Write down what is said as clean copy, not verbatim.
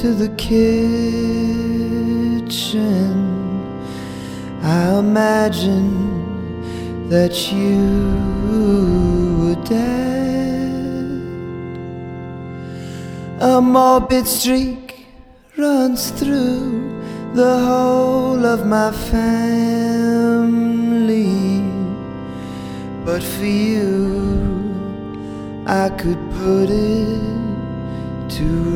to the kitchen, I imagine that you were dead. A morbid streak runs through the whole of my family, but for you I could put it to